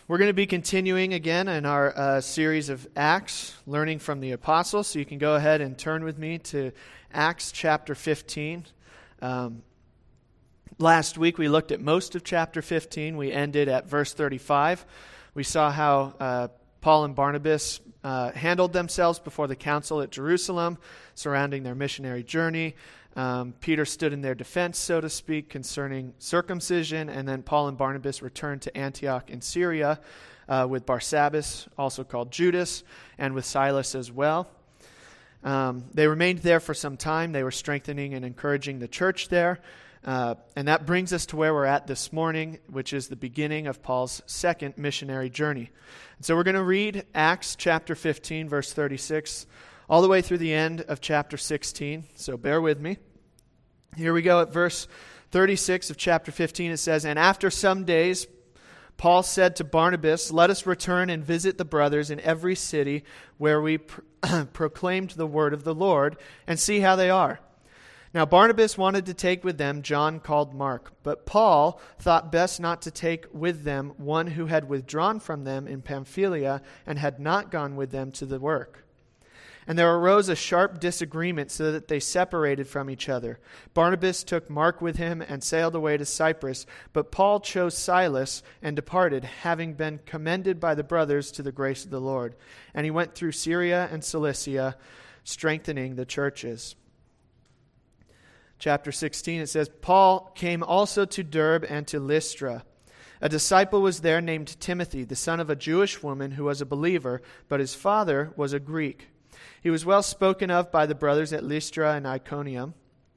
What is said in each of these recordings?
We're going to be continuing again in our series of Acts, learning from the apostles. So you can go ahead and turn with me to Acts chapter 15. Last week we looked at most of chapter 15. We ended at verse 35. We saw how Paul and Barnabas handled themselves before the council at Jerusalem surrounding their missionary journey. Peter stood in their defense, so to speak, concerning circumcision, and then Paul and Barnabas returned to Antioch in Syria with Barsabbas, also called Judas, and with Silas as well. They remained there for some time. They were strengthening and encouraging the church there. And that brings us to where we're at this morning, which is the beginning of Paul's second missionary journey. And so we're going to read Acts chapter 15, verse 36, all the way through the end of chapter 16, so bear with me. Here we go at verse 36 of chapter 15. It says, "And after some days, Paul said to Barnabas, 'Let us return and visit the brothers in every city where we proclaimed the word of the Lord, and see how they are.' Now Barnabas wanted to take with them John called Mark, but Paul thought best not to take with them one who had withdrawn from them in Pamphylia and had not gone with them to the work. And there arose a sharp disagreement so that they separated from each other. Barnabas took Mark with him and sailed away to Cyprus, but Paul chose Silas and departed, having been commended by the brothers to the grace of the Lord. And he went through Syria and Cilicia, strengthening the churches." Chapter 16, it says, "Paul came also to Derbe and to Lystra. A disciple was there named Timothy, the son of a Jewish woman who was a believer, but his father was a Greek. He was well spoken of by the brothers at Lystra and Iconium.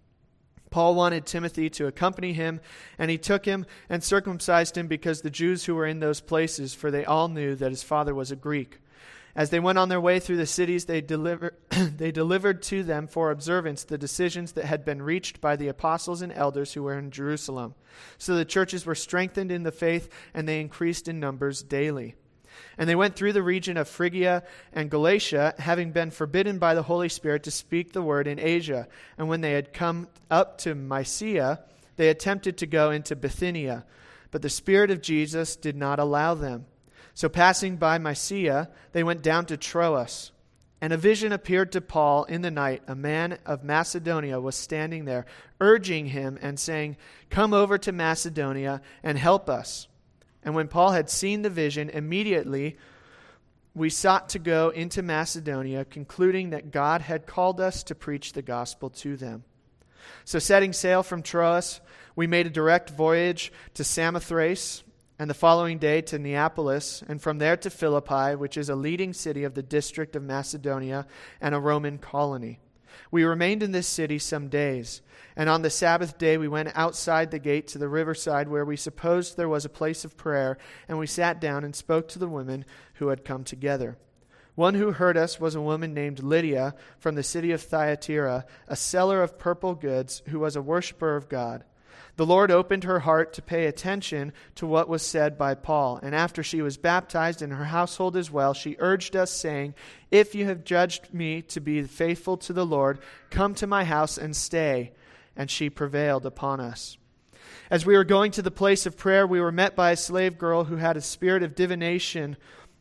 Paul wanted Timothy to accompany him, and he took him and circumcised him because the Jews who were in those places, for they all knew that his father was a Greek. As they went on their way through the cities, they delivered to them for observance the decisions that had been reached by the apostles and elders who were in Jerusalem. So the churches were strengthened in the faith, and they increased in numbers daily. And they went through the region of Phrygia and Galatia, having been forbidden by the Holy Spirit to speak the word in Asia. And when they had come up to Mysia, they attempted to go into Bithynia, but the Spirit of Jesus did not allow them. So passing by Mysia, they went down to Troas. And a vision appeared to Paul in the night. A man of Macedonia was standing there, urging him and saying, 'Come over to Macedonia and help us.' And when Paul had seen the vision, immediately we sought to go into Macedonia, concluding that God had called us to preach the gospel to them. So setting sail from Troas, we made a direct voyage to Samothrace, and the following day to Neapolis, and from there to Philippi, which is a leading city of the district of Macedonia and a Roman colony. We remained in this city some days, and on the Sabbath day we went outside the gate to the riverside where we supposed there was a place of prayer, and we sat down and spoke to the women who had come together. One who heard us was a woman named Lydia from the city of Thyatira, a seller of purple goods, who was a worshiper of God. The Lord opened her heart to pay attention to what was said by Paul, and after she was baptized in her household as well, she urged us, saying, 'If you have judged me to be faithful to the Lord, come to my house and stay.' And she prevailed upon us. As we were going to the place of prayer, we were met by a slave girl who had a spirit of divination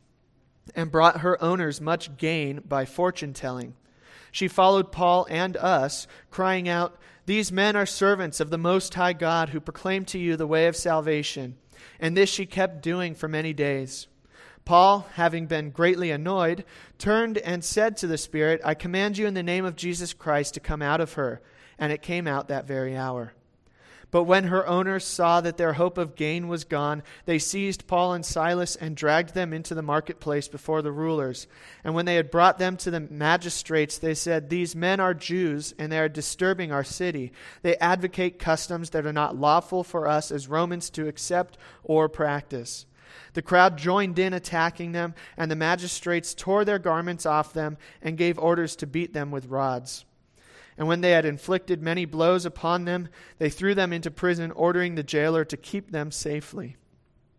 and brought her owners much gain by fortune-telling. She followed Paul and us, crying out, 'These men are servants of the Most High God who proclaim to you the way of salvation.' And this she kept doing for many days. Paul, having been greatly annoyed, turned and said to the spirit, 'I command you in the name of Jesus Christ to come out of her.' And it came out that very hour. But when her owners saw that their hope of gain was gone, they seized Paul and Silas and dragged them into the marketplace before the rulers. And when they had brought them to the magistrates, they said, 'These men are Jews, and they are disturbing our city. They advocate customs that are not lawful for us as Romans to accept or practice.' The crowd joined in attacking them, and the magistrates tore their garments off them and gave orders to beat them with rods. And when they had inflicted many blows upon them, they threw them into prison, ordering the jailer to keep them safely.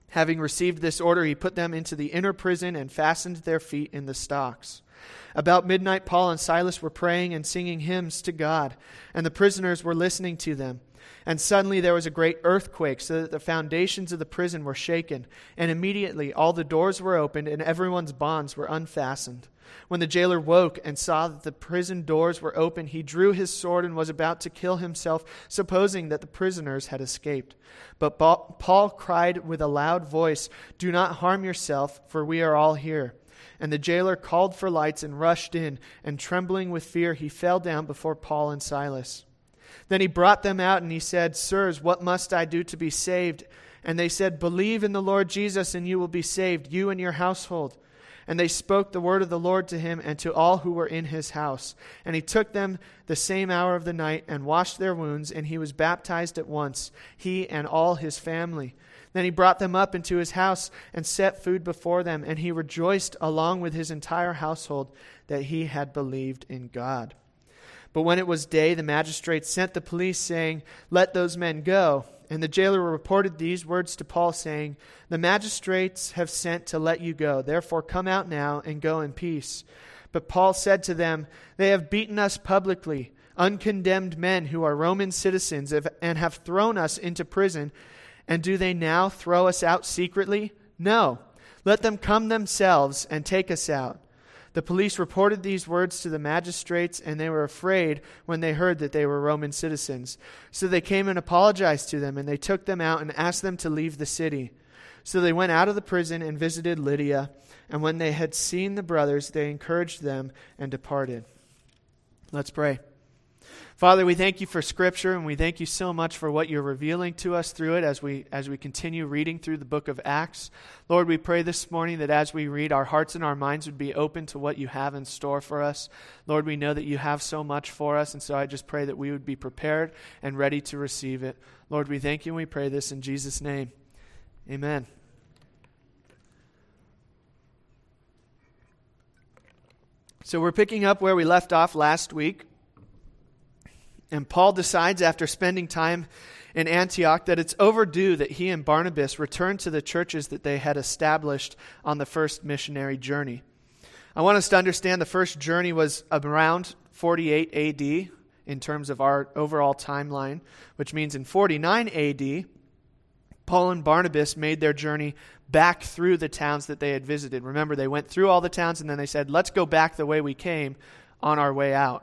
Having received this order, he put them into the inner prison and fastened their feet in the stocks. About midnight, Paul and Silas were praying and singing hymns to God, and the prisoners were listening to them. And suddenly there was a great earthquake, so that the foundations of the prison were shaken, and immediately all the doors were opened and everyone's bonds were unfastened. When the jailer woke and saw that the prison doors were open, he drew his sword and was about to kill himself, supposing that the prisoners had escaped. But Paul cried with a loud voice, "Do not harm yourself, for we are all here." And the jailer called for lights and rushed in, and trembling with fear, he fell down before Paul and Silas. Then he brought them out, and he said, "Sirs, what must I do to be saved?" And they said, "Believe in the Lord Jesus, and you will be saved, you and your household." And they spoke the word of the Lord to him and to all who were in his house. And he took them the same hour of the night and washed their wounds, and he was baptized at once, he and all his family. Then he brought them up into his house and set food before them, and he rejoiced along with his entire household that he had believed in God. But when it was day, the magistrates sent the police, saying, "Let those men go." And the jailer reported these words to Paul, saying, "The magistrates have sent to let you go. Therefore come out now and go in peace." But Paul said to them, "They have beaten us publicly, uncondemned men who are Roman citizens, and have thrown us into prison. And do they now throw us out secretly? No. Let them come themselves and take us out." The police reported these words to the magistrates, and they were afraid when they heard that they were Roman citizens. So they came and apologized to them, and they took them out and asked them to leave the city. So they went out of the prison and visited Lydia, and when they had seen the brothers, they encouraged them and departed. Let's pray. Father, we thank you for Scripture, and we thank you so much for what you're revealing to us through it as we continue reading through the book of Acts. Lord, we pray this morning that as we read, our hearts and our minds would be open to what you have in store for us. Lord, we know that you have so much for us, and so I just pray that we would be prepared and ready to receive it. Lord, we thank you and we pray this in Jesus' name. Amen. So we're picking up where we left off last week. And Paul decides after spending time in Antioch that it's overdue that he and Barnabas return to the churches that they had established on the first missionary journey. I want us to understand the first journey was around 48 AD in terms of our overall timeline, which means in 49 AD, Paul and Barnabas made their journey back through the towns that they had visited. Remember, they went through all the towns and then they said, let's go back the way we came on our way out.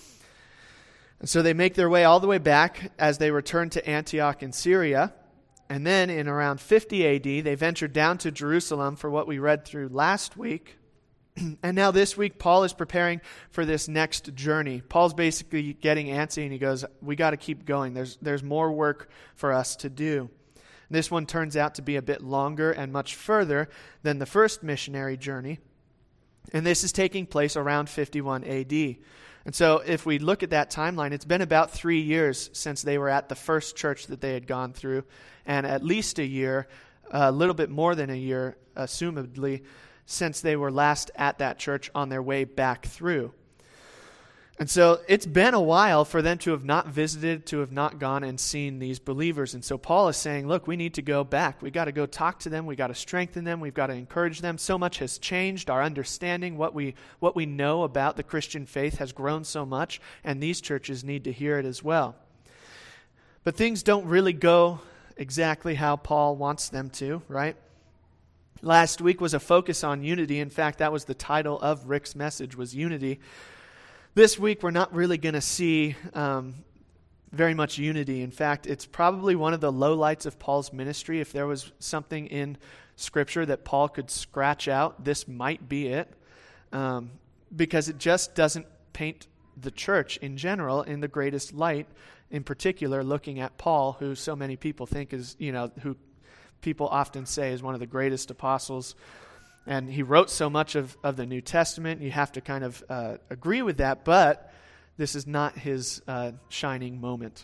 And so they make their way all the way back as they return to Antioch in Syria. And then in around 50 AD, they ventured down to Jerusalem for what we read through last week. And now this week, Paul is preparing for this next journey. Paul's basically getting antsy and he goes, we got to keep going. There's more work for us to do. And this one turns out to be a bit longer and much further than the first missionary journey. And this is taking place around 51 AD. And so if we look at that timeline, it's been about 3 years since they were at the first church that they had gone through, and at least a year, a little bit more than a year, assumedly, since they were last at that church on their way back through. And so it's been a while for them to have not visited, to have not gone and seen these believers. And so Paul is saying, look, we need to go back. We got to go talk to them. We got to strengthen them. We've got to encourage them. So much has changed. Our understanding, what we know about the Christian faith has grown so much, and these churches need to hear it as well. But things don't really go exactly how Paul wants them to, right? Last week was a focus on unity. In fact, that was the title of Rick's message, was unity. This week, we're not really going to see very much unity. In fact, it's probably one of the lowlights of Paul's ministry. If there was something in Scripture that Paul could scratch out, this might be it, because it just doesn't paint the church in general in the greatest light, in particular looking at Paul, who so many people think is, who people often say is one of the greatest apostles. And he wrote so much of the New Testament, you have to kind of agree with that, but this is not his shining moment.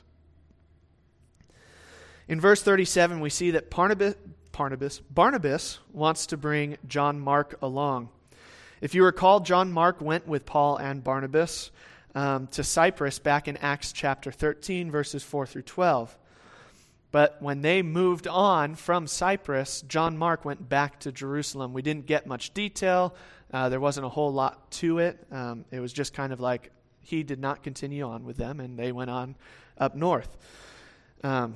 In verse 37, we see that Barnabas wants to bring John Mark along. If you recall, John Mark went with Paul and 'to Cyprus back in Acts chapter 13, verses 4 through 12. But when they moved on from Cyprus, John Mark went back to Jerusalem. We didn't get much detail. There wasn't a whole lot to it. It was just kind of like he did not continue on with them, and they went on up north. And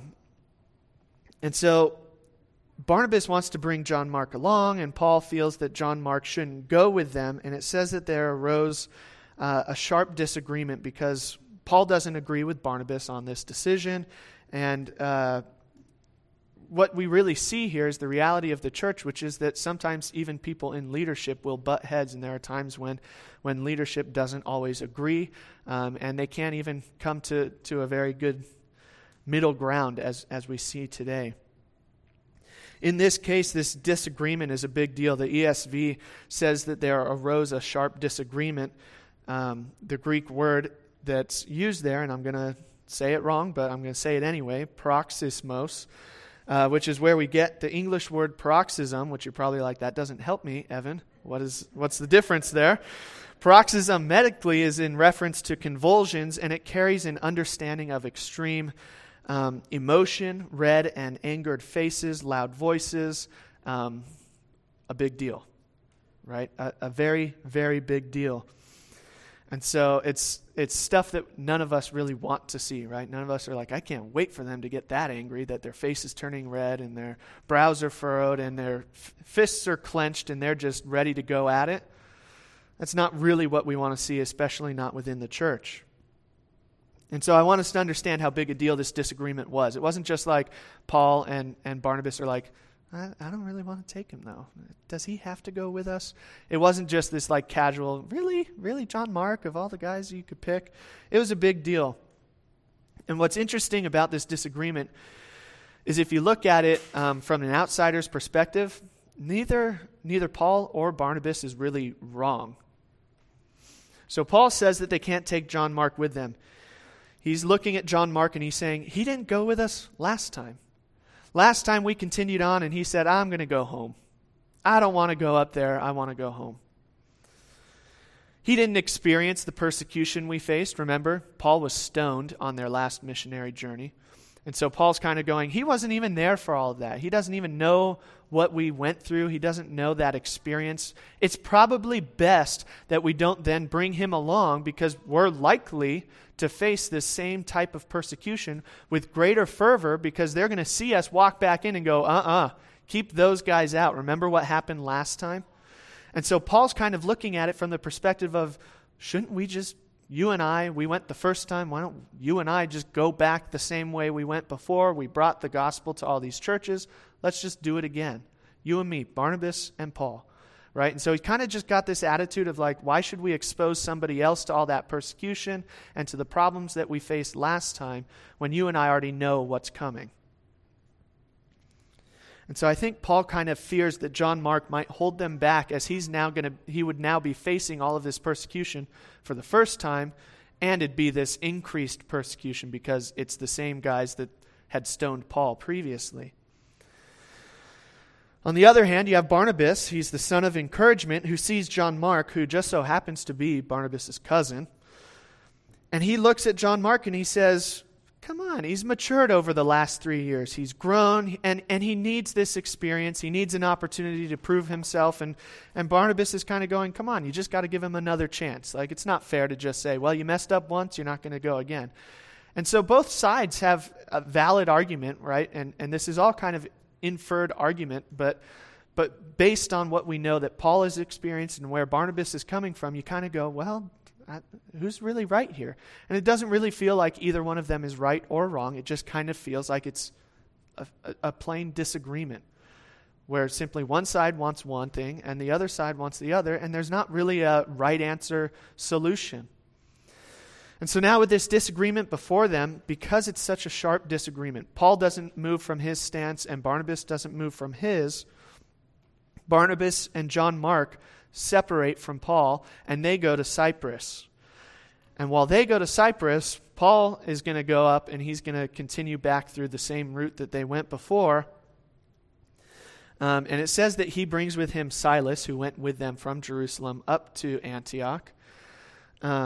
so Barnabas wants to bring John Mark along, and Paul feels that John Mark shouldn't go with them. And it says that there arose a sharp disagreement because Paul doesn't agree with Barnabas on this decision. And what we really see here is the reality of the church, which is that sometimes even people in leadership will butt heads, and there are times when leadership doesn't always agree, and they can't even come to a very good middle ground as we see today. In this case, this disagreement is a big deal. The ESV says that there arose a sharp disagreement. The Greek word that's used there, and I'm going to say it wrong, but I'm going to say it anyway, paroxysmos, which is where we get the English word paroxysm, which you're probably like, that doesn't help me, Evan. What's the difference there? Paroxysm medically is in reference to convulsions, and it carries an understanding of extreme emotion, red and angered faces, loud voices, a big deal, right? A very, very big deal. And so it's stuff that none of us really want to see, right? None of us are like, I can't wait for them to get that angry, that their face is turning red and their brows are furrowed and their fists are clenched and they're just ready to go at it. That's not really what we want to see, especially not within the church. And so I want us to understand how big a deal this disagreement was. It wasn't just like Paul and Barnabas are like, I don't really want to take him, though. Does he have to go with us? It wasn't just this like casual, really, John Mark, of all the guys you could pick? It was a big deal. And what's interesting about this disagreement is if you look at it from an outsider's perspective, neither Paul or Barnabas is really wrong. So Paul says that they can't take John Mark with them. He's looking at John Mark and he's saying, he didn't go with us last time. Last time we continued on and he said, I'm going to go home. I don't want to go up there. I want to go home. He didn't experience the persecution we faced. Remember, Paul was stoned on their last missionary journey. And so Paul's kind of going, he wasn't even there for all of that. He doesn't even know what we went through. He doesn't know that experience. It's probably best that we don't then bring him along because we're likely to face this same type of persecution with greater fervor because they're going to see us walk back in and go, keep those guys out. Remember what happened last time? And so Paul's kind of looking at it from the perspective of, shouldn't we just, you and I, we went the first time, why don't you and I just go back the same way we went before? We brought the gospel to all these churches. Let's just do it again. You and me, Barnabas and Paul. Right? And so he kind of just got this attitude of like, why should we expose somebody else to all that persecution and to the problems that we faced last time when you and I already know what's coming? And so I think Paul kind of fears that John Mark might hold them back as he would now be facing all of this persecution for the first time, and it'd be this increased persecution because it's the same guys that had stoned Paul previously. On the other hand, you have Barnabas. He's the son of encouragement who sees John Mark, who just so happens to be Barnabas' cousin. And he looks at John Mark and he says, come on, he's matured over the last 3 years. He's grown and he needs this experience. He needs an opportunity to prove himself. And Barnabas is kind of going, come on, you just got to give him another chance. Like, it's not fair to just say, well, you messed up once, you're not going to go again. And so both sides have a valid argument, right? And this is all kind of inferred argument, but based on what we know that Paul has experienced and where Barnabas is coming from, you kind of go, well, who's really right here? And it doesn't really feel like either one of them is right or wrong. It just kind of feels like it's a plain disagreement where simply one side wants one thing and the other side wants the other, and there's not really a right answer solution. And so now with this disagreement before them, because it's such a sharp disagreement, Paul doesn't move from his stance and Barnabas doesn't move from his. Barnabas and John Mark separate from Paul and they go to Cyprus. And while they go to Cyprus, Paul is going to go up and he's going to continue back through the same route that they went before. And it says that he brings with him Silas, who went with them from Jerusalem up to Antioch.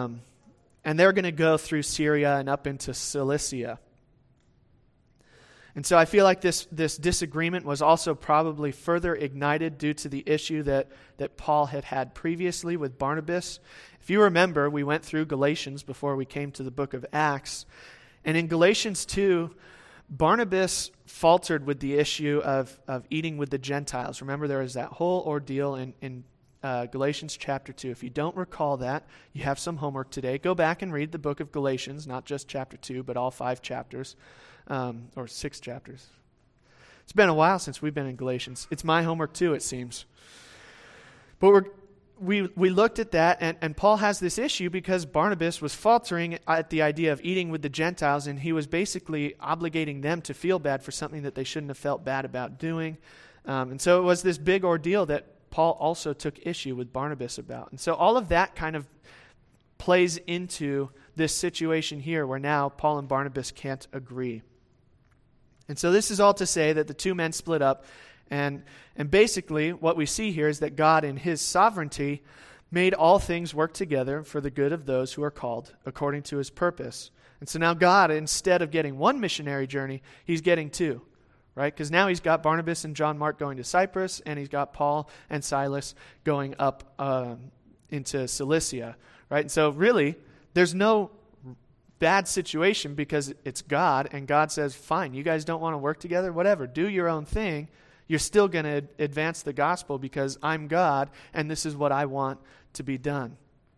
And they're going to go through Syria and up into Cilicia. And so I feel like this disagreement was also probably further ignited due to the issue that Paul had previously with Barnabas. If you remember, we went through Galatians before we came to the book of Acts. And in Galatians 2, Barnabas faltered with the issue of eating with the Gentiles. Remember, there was that whole ordeal in Galatians chapter 2. If you don't recall that, you have some homework today. Go back and read the book of Galatians, not just chapter 2, but all 5 chapters, or 6 chapters. It's been a while since we've been in Galatians. It's my homework too, it seems. But we looked at that, and Paul has this issue because Barnabas was faltering at the idea of eating with the Gentiles, and he was basically obligating them to feel bad for something that they shouldn't have felt bad about doing. And so it was this big ordeal that Paul also took issue with Barnabas about. And so all of that kind of plays into this situation here where now Paul and Barnabas can't agree. And so this is all to say that the two men split up, and basically what we see here is that God in his sovereignty made all things work together for the good of those who are called according to his purpose. And so now God, instead of getting one missionary journey, he's getting 2. Right? Because now he's got Barnabas and John Mark going to Cyprus, and he's got Paul and Silas going up into Cilicia. Right? And so really, there's no bad situation because it's God, and God says, fine, you guys don't want to work together? Whatever, do your own thing. You're still going to advance the gospel because I'm God, and this is what I want to be done.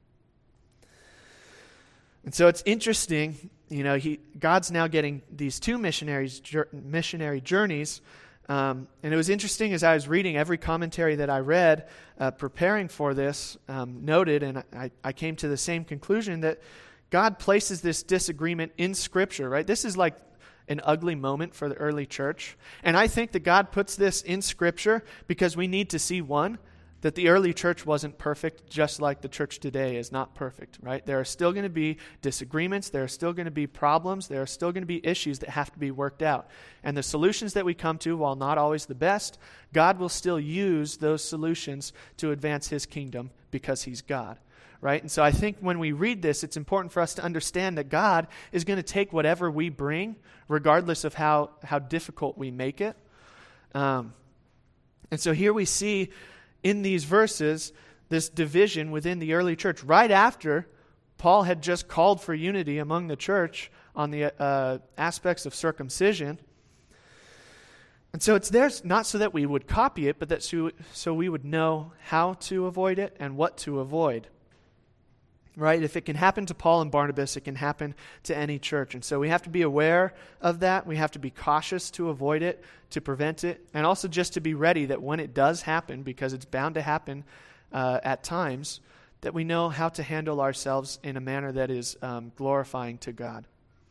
And so it's interesting, God's now getting these 2 missionary journeys. And it was interesting as I was reading every commentary that I read, preparing for this, noted, and I came to the same conclusion that God places this disagreement in Scripture, right? This is like an ugly moment for the early church. And I think that God puts this in Scripture because we need to see, one, that the early church wasn't perfect, just like the church today is not perfect, right? There are still going to be disagreements. There are still going to be problems. There are still going to be issues that have to be worked out. And the solutions that we come to, while not always the best, God will still use those solutions to advance his kingdom because he's God, right? And so I think when we read this, it's important for us to understand that God is going to take whatever we bring, regardless of how difficult we make it. And so here we see in these verses, this division within the early church, right after Paul had just called for unity among the church on the aspects of circumcision. And so it's there not so that we would copy it, but that so we would know how to avoid it and what to avoid. Right? If it can happen to Paul and Barnabas, it can happen to any church. And so we have to be aware of that. We have to be cautious to avoid it, to prevent it, and also just to be ready that when it does happen, because it's bound to happen at times, that we know how to handle ourselves in a manner that is glorifying to God.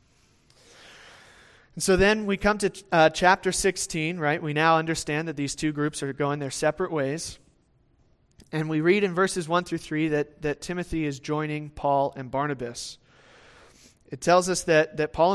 And so then we come to chapter 16, right? We now understand that these two groups are going their separate ways. And we read in verses 1 through 3 that Timothy is joining Paul and Barnabas. It tells us that Paul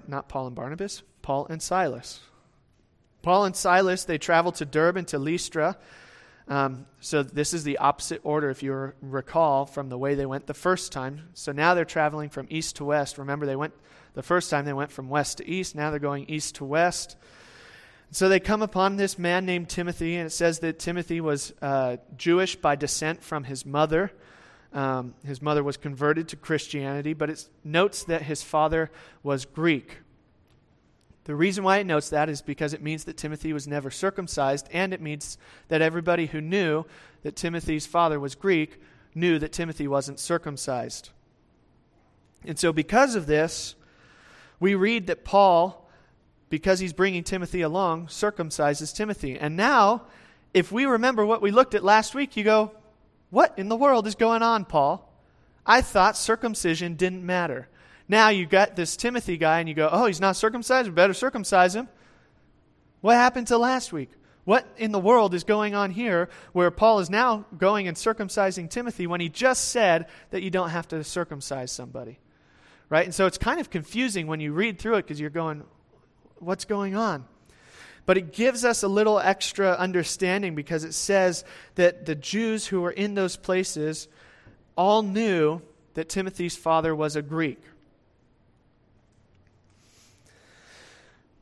and Silas. Paul and Silas, they traveled to Derbe and to Lystra. So this is the opposite order, if you recall, from the way they went the first time. So now they're traveling from east to west. Remember, the first time they went from west to east. Now they're going east to west. So they come upon this man named Timothy, and it says that Timothy was Jewish by descent from his mother. His mother was converted to Christianity, but it notes that his father was Greek. The reason why it notes that is because it means that Timothy was never circumcised, and it means that everybody who knew that Timothy's father was Greek knew that Timothy wasn't circumcised. And so because of this, we read that Paul, because he's bringing Timothy along, circumcises Timothy. And now, if we remember what we looked at last week, you go, what in the world is going on, Paul? I thought circumcision didn't matter. Now you got this Timothy guy and you go, oh, he's not circumcised, we better circumcise him. What happened to last week? What in the world is going on here where Paul is now going and circumcising Timothy when he just said that you don't have to circumcise somebody? Right? And so it's kind of confusing when you read through it because you're going, what's going on? But it gives us a little extra understanding because it says that the Jews who were in those places all knew that Timothy's father was a Greek.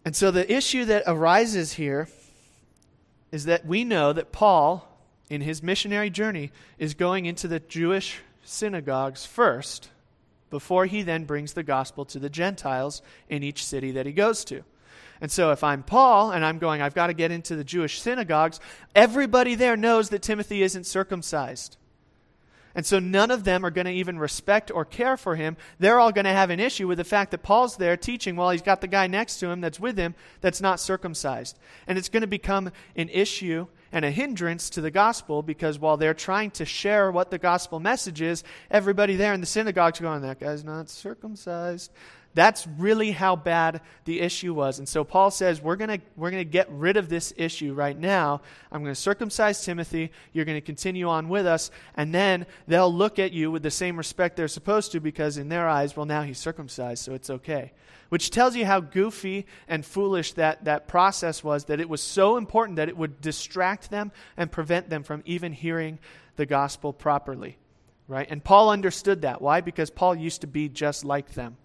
And so the issue that arises here is that we know that Paul, in his missionary journey, is going into the Jewish synagogues first, before he then brings the gospel to the Gentiles in each city that he goes to. And so if I'm Paul and I'm going, I've got to get into the Jewish synagogues, everybody there knows that Timothy isn't circumcised. And so none of them are going to even respect or care for him. They're all going to have an issue with the fact that Paul's there teaching while he's got the guy next to him that's with him that's not circumcised. And it's going to become an issue and a hindrance to the gospel, because while they're trying to share what the gospel message is, everybody there in the synagogue's going, that guy's not circumcised. That's really how bad the issue was. And so Paul says, we're going to get rid of this issue right now. I'm going to circumcise Timothy. You're going to continue on with us. And then they'll look at you with the same respect they're supposed to, because in their eyes, well, now he's circumcised, so it's okay. Which tells you how goofy and foolish that process was, that it was so important that it would distract them and prevent them from even hearing the gospel properly. Right? And Paul understood that. Why? Because Paul used to be just like them.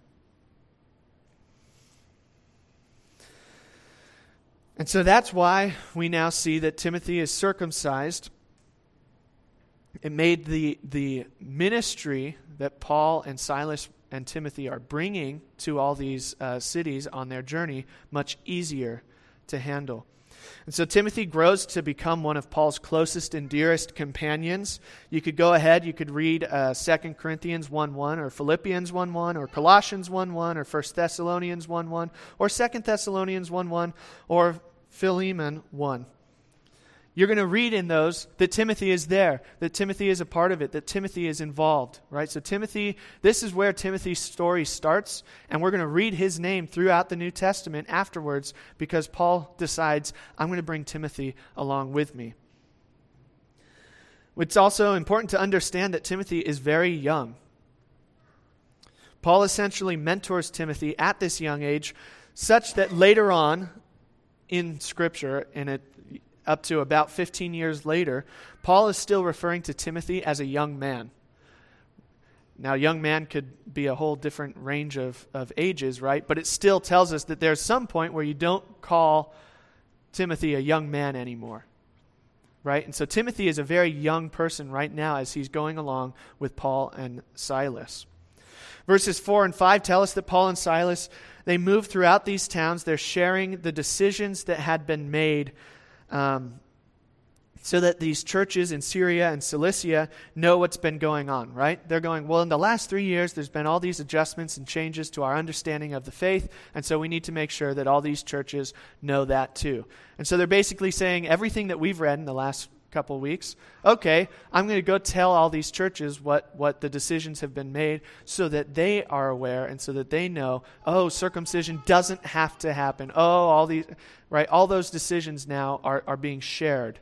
And so that's why we now see that Timothy is circumcised. It made the ministry that Paul and Silas and Timothy are bringing to all these cities on their journey much easier to handle. And so Timothy grows to become one of Paul's closest and dearest companions. You could go ahead, you could read 2 Corinthians 1:1, or Philippians 1:1, or Colossians 1:1, or 1 Thessalonians 1:1, or 2 Thessalonians 1:1, or Philemon 1. You're going to read in those that Timothy is there, that Timothy is a part of it, that Timothy is involved, right? So Timothy, this is where Timothy's story starts, and we're going to read his name throughout the New Testament afterwards, because Paul decides, I'm going to bring Timothy along with me. It's also important to understand that Timothy is very young. Paul essentially mentors Timothy at this young age, such that later on in Scripture, and up to about 15 years later, Paul is still referring to Timothy as a young man. Now, young man could be a whole different range of ages, right? But it still tells us that there's some point where you don't call Timothy a young man anymore, right? And so Timothy is a very young person right now as he's going along with Paul and Silas. Verses 4 and 5 tell us that Paul and Silas, they move throughout these towns. They're sharing the decisions that had been made so that these churches in Syria and Cilicia know what's been going on, right? They're going, well, in the last 3 years, there's been all these adjustments and changes to our understanding of the faith, and so we need to make sure that all these churches know that too. And so they're basically saying everything that we've read in the last couple weeks, okay, I'm going to go tell all these churches what the decisions have been made so that they are aware and so that they know, oh, circumcision doesn't have to happen. Oh, all these, right? All those decisions now are being shared.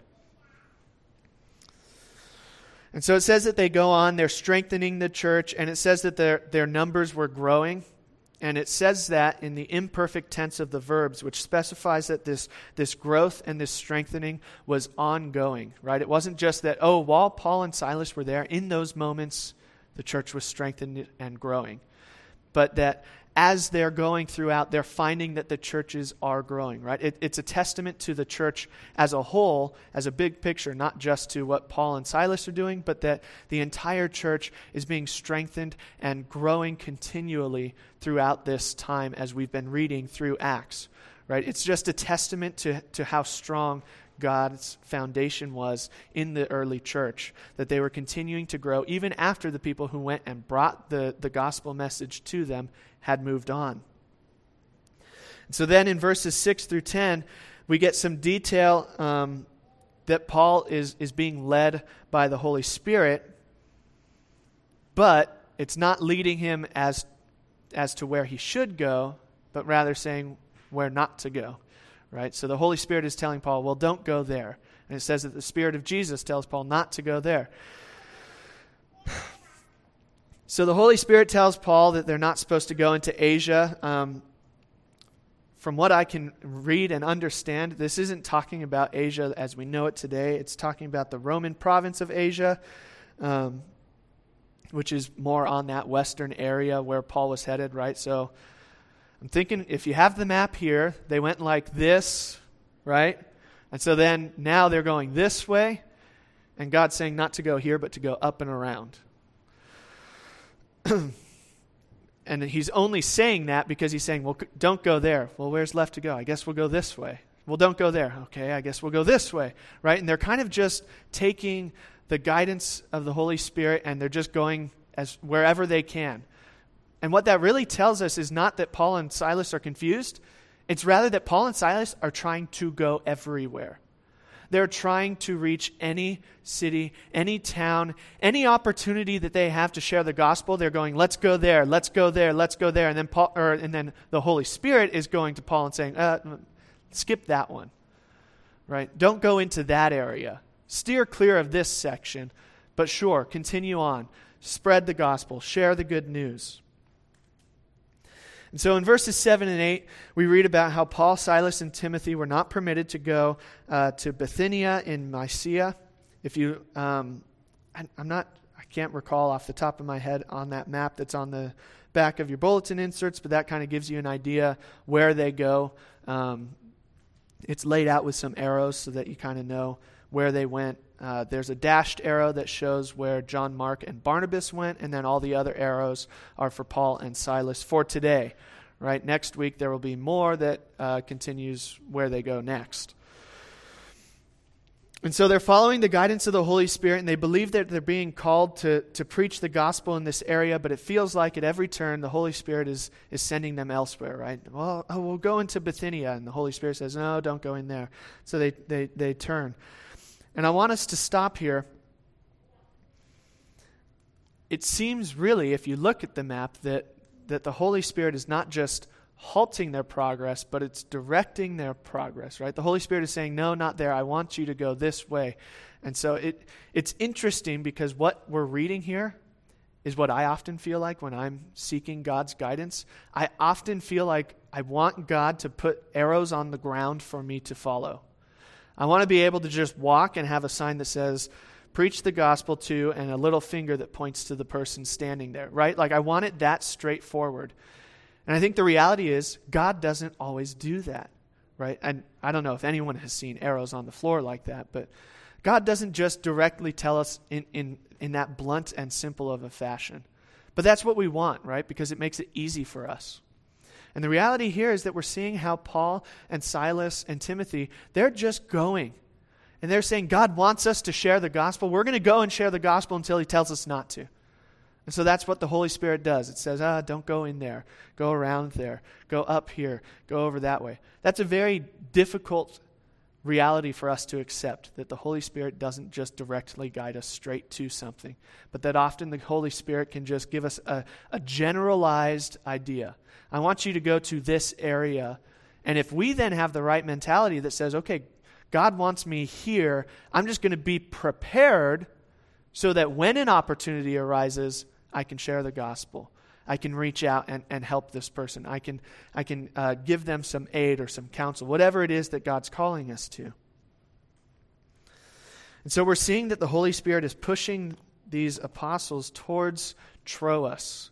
And so it says that they go on, they're strengthening the church, and it says that their numbers were growing. And it says that in the imperfect tense of the verbs, which specifies that this growth and this strengthening was ongoing, right? It wasn't just that, oh, while Paul and Silas were there, in those moments, the church was strengthened and growing. But that as they're going throughout, they're finding that the churches are growing, right? It's a testament to the church as a whole, as a big picture, not just to what Paul and Silas are doing, but that the entire church is being strengthened and growing continually throughout this time as we've been reading through Acts, right? It's just a testament to how strong God's foundation was in the early church, that they were continuing to grow even after the people who went and brought the gospel message to them had moved on. And so then in verses 6 through 10, we get some detail that Paul is being led by the Holy Spirit, but it's not leading him as to where he should go, but rather saying where not to go. Right? So the Holy Spirit is telling Paul, well, don't go there. And it says that the Spirit of Jesus tells Paul not to go there. So the Holy Spirit tells Paul that they're not supposed to go into Asia. From what I can read and understand, this isn't talking about Asia as we know it today. It's talking about the Roman province of Asia, which is more on that western area where Paul was headed, right? So I'm thinking if you have the map here, they went like this, right? And so then now they're going this way, and God's saying not to go here, but to go up and around. And he's only saying that because he's saying, well, don't go there. Well, where's left to go? I guess we'll go this way. Well, don't go there. Okay, I guess we'll go this way, right? And they're kind of just taking the guidance of the Holy Spirit, and they're just going as wherever they can. And what that really tells us is not that Paul and Silas are confused. It's rather that Paul and Silas are trying to go everywhere. They're trying to reach any city, any town, any opportunity that they have to share the gospel. They're going, let's go there, let's go there, let's go there. And then the Holy Spirit is going to Paul and saying, skip that one, right? Don't go into that area. Steer clear of this section, but sure, continue on. Spread the gospel, share the good news. And so in verses 7 and 8, we read about how Paul, Silas, and Timothy were not permitted to go to Bithynia in Mysia. If you, I can't recall off the top of my head on that map that's on the back of your bulletin inserts, but that kind of gives you an idea where they go. It's laid out with some arrows so that you kind of know where they went. There's a dashed arrow that shows where John Mark and Barnabas went, and then all the other arrows are for Paul and Silas for today. Right? Next week there will be more that continues where they go next. And so they're following the guidance of the Holy Spirit, and they believe that they're being called to preach the gospel in this area, but it feels like at every turn the Holy Spirit is sending them elsewhere, right? Well, we'll go into Bithynia, and the Holy Spirit says, no, don't go in there. So they turn. And I want us to stop here. It seems really, if you look at the map, that the Holy Spirit is not just halting their progress, but it's directing their progress, right? The Holy Spirit is saying, no, not there. I want you to go this way. And so it's interesting because what we're reading here is what I often feel like when I'm seeking God's guidance. I often feel like I want God to put arrows on the ground for me to follow. I want to be able to just walk and have a sign that says, preach the gospel to, and a little finger that points to the person standing there, right? Like I want it that straightforward. And I think the reality is God doesn't always do that, right? And I don't know if anyone has seen arrows on the floor like that, but God doesn't just directly tell us in that blunt and simple of a fashion. But that's what we want, right? Because it makes it easy for us. And the reality here is that we're seeing how Paul and Silas and Timothy, they're just going. And they're saying, God wants us to share the gospel. We're going to go and share the gospel until he tells us not to. And so that's what the Holy Spirit does. It says, don't go in there. Go around there. Go up here. Go over that way. That's a very difficult reality for us to accept, that the Holy Spirit doesn't just directly guide us straight to something, but that often the Holy Spirit can just give us a generalized idea. I want you to go to this area. And if we then have the right mentality that says, okay, God wants me here, I'm just going to be prepared so that when an opportunity arises, I can share the gospel. I can reach out and help this person. I can give them some aid or some counsel, whatever it is that God's calling us to. And so we're seeing that the Holy Spirit is pushing these apostles towards Troas.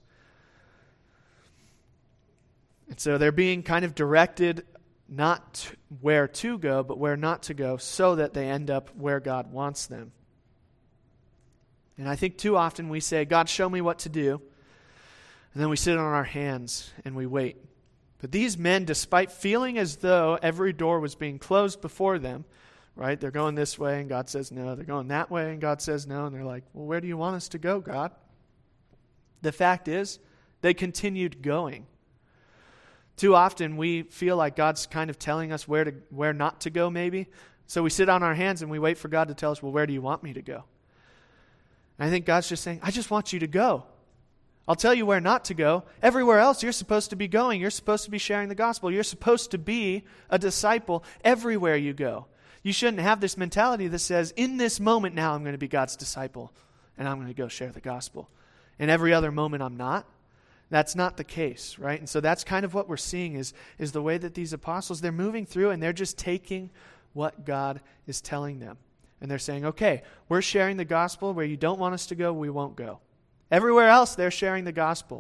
And so they're being kind of directed not where to go, but where not to go, so that they end up where God wants them. And I think too often we say, God, show me what to do. And then we sit on our hands and we wait. But these men, despite feeling as though every door was being closed before them, right? They're going this way and God says no. They're going that way and God says no. And they're like, well, where do you want us to go, God? The fact is, they continued going. Too often we feel like God's kind of telling us where not to go maybe. So we sit on our hands and we wait for God to tell us, well, where do you want me to go? And I think God's just saying, I just want you to go. I'll tell you where not to go. Everywhere else you're supposed to be going. You're supposed to be sharing the gospel. You're supposed to be a disciple everywhere you go. You shouldn't have this mentality that says, in this moment now I'm going to be God's disciple and I'm going to go share the gospel. And every other moment I'm not. That's not the case, right? And so that's kind of what we're seeing is the way that these apostles, they're moving through and they're just taking what God is telling them. And they're saying, okay, we're sharing the gospel. Where you don't want us to go, we won't go. Everywhere else, they're sharing the gospel.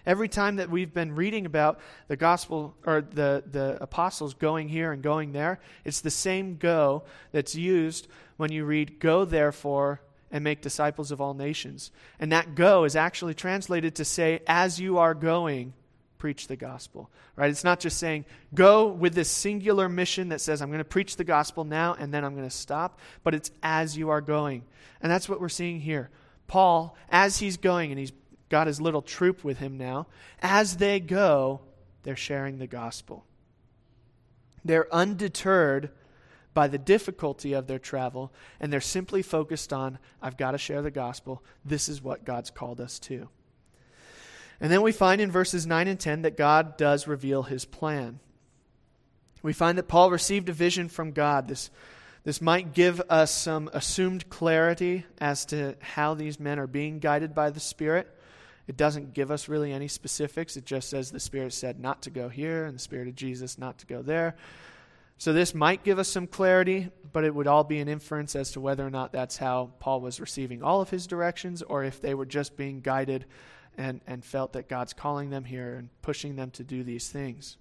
Every time that we've been reading about the gospel or the apostles going here and going there, it's the same go that's used when you read, "Go therefore and make disciples of all nations." And that "go" is actually translated to say, "As you are going, preach the gospel." Right? It's not just saying, go with this singular mission that says, I'm going to preach the gospel now and then I'm going to stop, but it's as you are going. And that's what we're seeing here. Paul, as he's going, and he's got his little troop with him now, as they go, they're sharing the gospel. They're undeterred by the difficulty of their travel, and they're simply focused on, I've got to share the gospel. This is what God's called us to. And then we find in verses 9 and 10 that God does reveal his plan. We find that Paul received a vision from God. This might give us some assumed clarity as to how these men are being guided by the Spirit. It doesn't give us really any specifics. It just says the Spirit said not to go here and the Spirit of Jesus not to go there. So this might give us some clarity, but it would all be an inference as to whether or not that's how Paul was receiving all of his directions, or if they were just being guided and felt that God's calling them here and pushing them to do these things.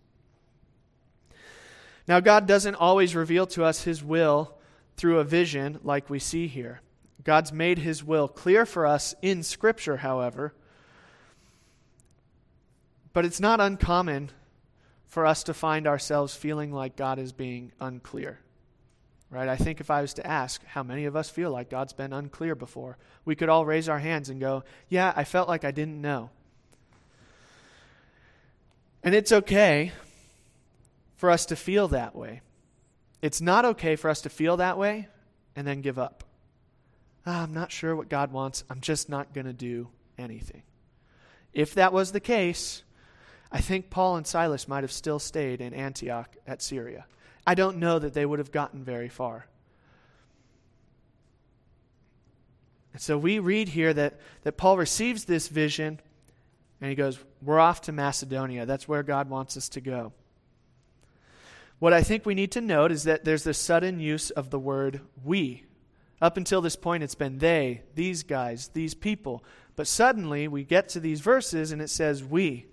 Now, God doesn't always reveal to us his will through a vision like we see here. God's made his will clear for us in Scripture, however. But it's not uncommon for us to find ourselves feeling like God is being unclear. Right? I think if I was to ask how many of us feel like God's been unclear before, we could all raise our hands and go, yeah, I felt like I didn't know. And it's okay for us to feel that way. It's not okay for us to feel that way and then give up. I'm not sure what God wants. I'm just not going to do anything. If that was the case, I think Paul and Silas might have still stayed in Antioch at Syria. I don't know that they would have gotten very far. And so we read here that Paul receives this vision and he goes, we're off to Macedonia. That's where God wants us to go. What I think we need to note is that there's this sudden use of the word we. Up until this point, it's been they, these guys, these people. But suddenly we get to these verses and it says we.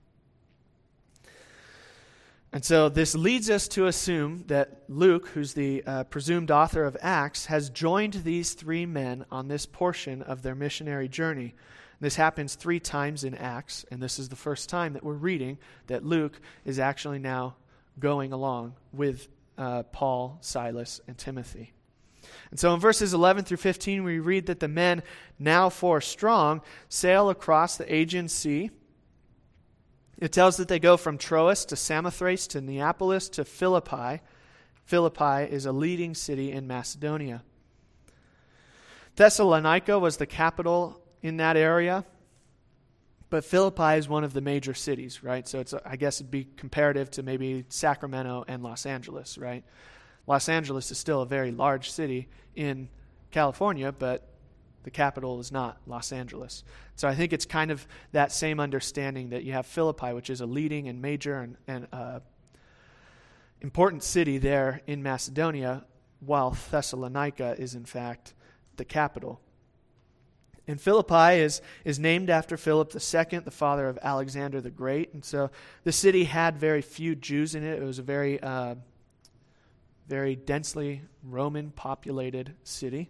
And so this leads us to assume that Luke, who's the presumed author of Acts, has joined these three men on this portion of their missionary journey. This happens 3 times in Acts, and this is the first time that we're reading that Luke is actually now going along with Paul, Silas, and Timothy. And so in verses 11 through 15, we read that the men, now 4 strong, sail across the Aegean Sea. It tells that they go from Troas to Samothrace to Neapolis to Philippi. Philippi is a leading city in Macedonia. Thessalonica was the capital in that area, but Philippi is one of the major cities, right? So I guess it'd be comparative to maybe Sacramento and Los Angeles, right? Los Angeles is still a very large city in California, but the capital is not Los Angeles. So I think it's kind of that same understanding that you have Philippi, which is a leading and major and important city there in Macedonia, while Thessalonica is in fact the capital. And Philippi is named after Philip II, the father of Alexander the Great. And so the city had very few Jews in it. It was a very, very densely Roman populated city.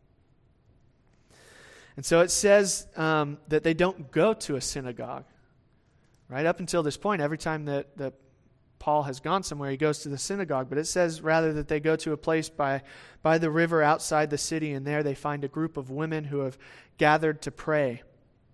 And so it says that they don't go to a synagogue. Right up until this point, every time that Paul has gone somewhere, he goes to the synagogue. But it says rather that they go to a place by the river outside the city, and there they find a group of women who have gathered to pray.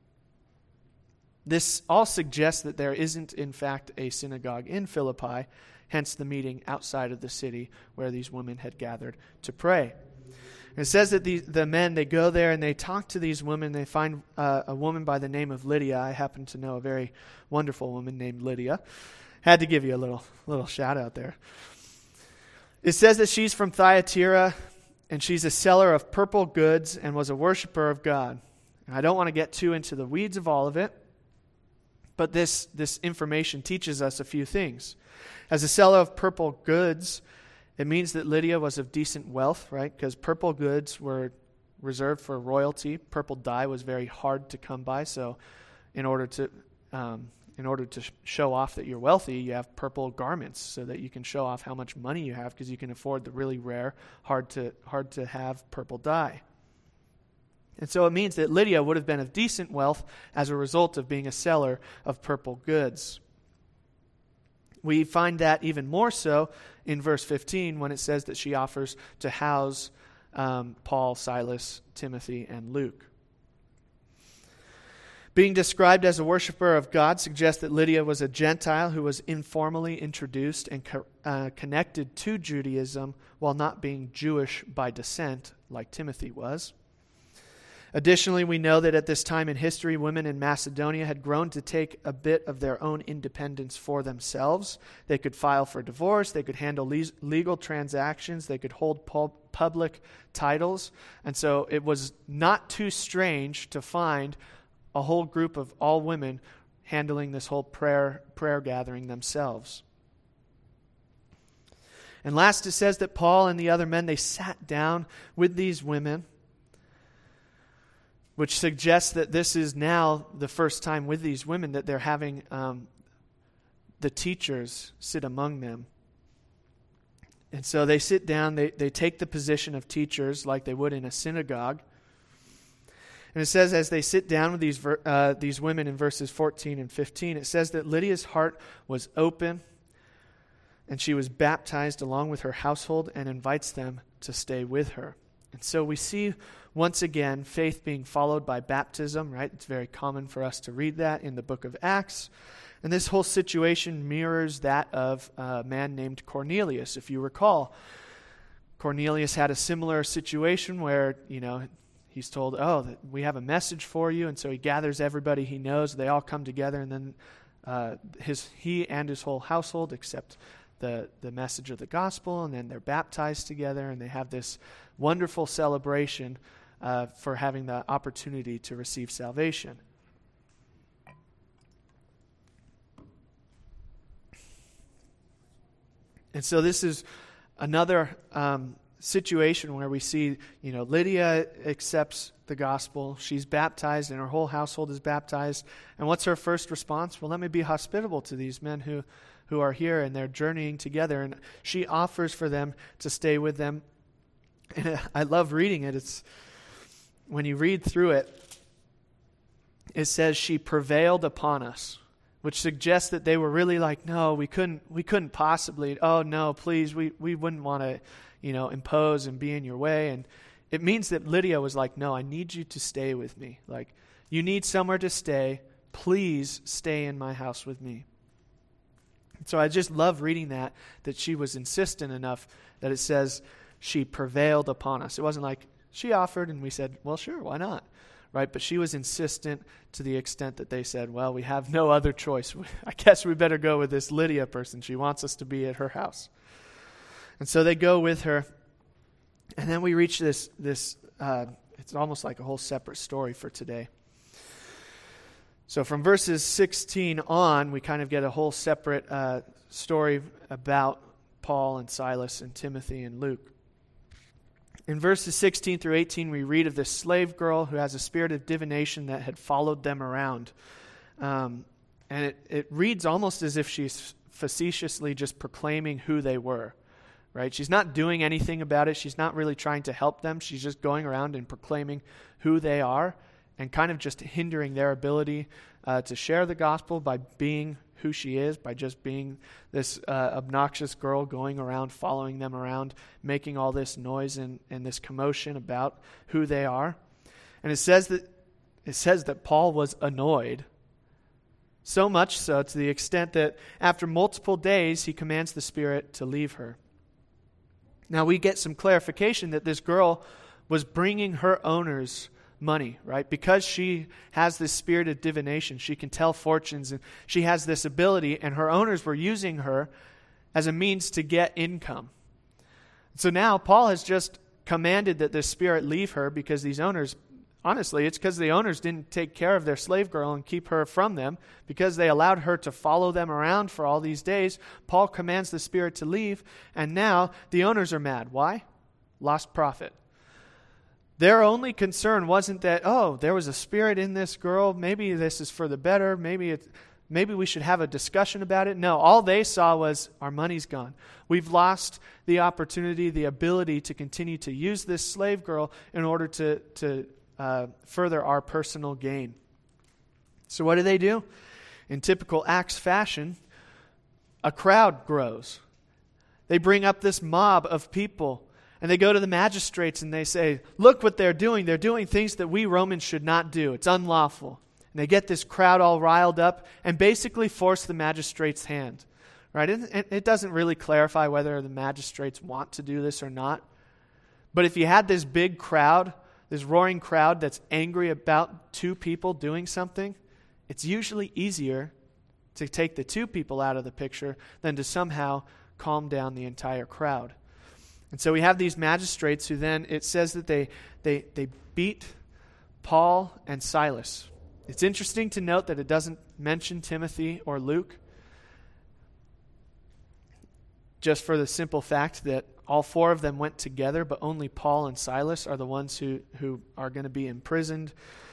This all suggests that there isn't, in fact, a synagogue in Philippi, hence the meeting outside of the city where these women had gathered to pray. And it says that the men, they go there and they talk to these women. They find a woman by the name of Lydia. I happen to know a very wonderful woman named Lydia. Had to give you a little shout out there. It says that she's from Thyatira, and she's a seller of purple goods and was a worshiper of God. And I don't want to get too into the weeds of all of it, but this information teaches us a few things. As a seller of purple goods, it means that Lydia was of decent wealth, right? Because purple goods were reserved for royalty. Purple dye was very hard to come by, so in order to in order to show off that you're wealthy, you have purple garments so that you can show off how much money you have because you can afford the really rare, hard to have purple dye. And so it means that Lydia would have been of decent wealth as a result of being a seller of purple goods. We find that even more so in verse 15 when it says that she offers to house Paul, Silas, Timothy, and Luke. Being described as a worshiper of God suggests that Lydia was a Gentile who was informally introduced and connected to Judaism while not being Jewish by descent like Timothy was. Additionally, we know that at this time in history, women in Macedonia had grown to take a bit of their own independence for themselves. They could file for divorce, they could handle legal transactions, they could hold public titles. And so it was not too strange to find a whole group of all women handling this whole prayer gathering themselves. And last, it says that Paul and the other men, they sat down with these women, which suggests that this is now the first time with these women that they're having the teachers sit among them. And so they sit down, they take the position of teachers like they would in a synagogue. And it says as they sit down with these women in verses 14 and 15, it says that Lydia's heart was open and she was baptized along with her household and invites them to stay with her. And so we see once again faith being followed by baptism, right? It's very common for us to read that in the book of Acts. And this whole situation mirrors that of a man named Cornelius. If you recall, Cornelius had a similar situation where, he's told, that we have a message for you. And so he gathers everybody he knows. They all come together, and then he and his whole household accept the message of the gospel, and then they're baptized together, and they have this wonderful celebration for having the opportunity to receive salvation. And so this is another situation where we see, Lydia accepts the gospel. She's baptized and her whole household is baptized. And what's her first response? Well, let me be hospitable to these men who are here and they're journeying together. And she offers for them to stay with them. And I love reading it. It's when you read through it, it says she prevailed upon us, which suggests that they were really like, no, we couldn't possibly. Oh no, please, we wouldn't want to, impose and be in your way. And it means that Lydia was like, no, I need you to stay with me. Like, you need somewhere to stay. Please stay in my house with me. So I just love reading that she was insistent enough that it says she prevailed upon us. It wasn't like she offered and we said, well, sure, why not? Right? But she was insistent to the extent that they said, well, we have no other choice. I guess we better go with this Lydia person. She wants us to be at her house. And so they go with her. And then we reach this it's almost like a whole separate story for today. So from verses 16 on, we kind of get a whole separate story about Paul and Silas and Timothy and Luke. In verses 16 through 18, we read of this slave girl who has a spirit of divination that had followed them around. And it reads almost as if she's facetiously just proclaiming who they were. Right? She's not doing anything about it. She's not really trying to help them. She's just going around and proclaiming who they are and kind of just hindering their ability to share the gospel by being who she is, by just being this obnoxious girl going around, following them around, making all this noise and this commotion about who they are. And it says that Paul was annoyed, so much so to the extent that after multiple days he commands the spirit to leave her. Now we get some clarification that this girl was bringing her owners money, right? Because she has this spirit of divination, she can tell fortunes and she has this ability, and her owners were using her as a means to get income. So now Paul has just commanded that this spirit leave her because these owners, honestly, it's because the owners didn't take care of their slave girl and keep her from them, because they allowed her to follow them around for all these days. Paul commands the spirit to leave, and now the owners are mad. Why? Lost profit. Their only concern wasn't that, oh, there was a spirit in this girl. Maybe this is for the better. Maybe we should have a discussion about it. No, all they saw was our money's gone. We've lost the opportunity, the ability to continue to use this slave girl in order to further our personal gain. So what do? In typical Acts fashion, a crowd grows. They bring up this mob of people, and they go to the magistrates and they say, look what they're doing. They're doing things that we Romans should not do. It's unlawful. And they get this crowd all riled up and basically force the magistrate's hand. Right? It doesn't really clarify whether the magistrates want to do this or not. But if you had this big crowd, this roaring crowd that's angry about two people doing something, it's usually easier to take the two people out of the picture than to somehow calm down the entire crowd. And so we have these magistrates who then, it says that they beat Paul and Silas. It's interesting to note that it doesn't mention Timothy or Luke, just for the simple fact that all four of them went together, but only Paul and Silas are the ones who are going to be imprisoned.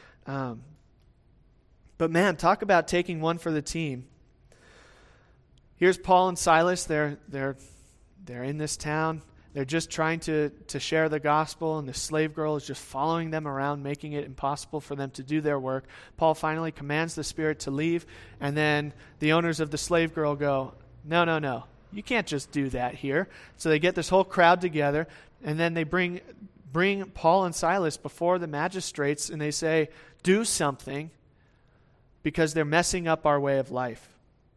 But man, talk about taking one for the team. Here's Paul and Silas. They're in this town. They're just trying to share the gospel, and the slave girl is just following them around, making it impossible for them to do their work. Paul finally commands the spirit to leave, and then the owners of the slave girl go, no. You can't just do that here. So they get this whole crowd together, and then they bring Paul and Silas before the magistrates, and they say, do something, because they're messing up our way of life.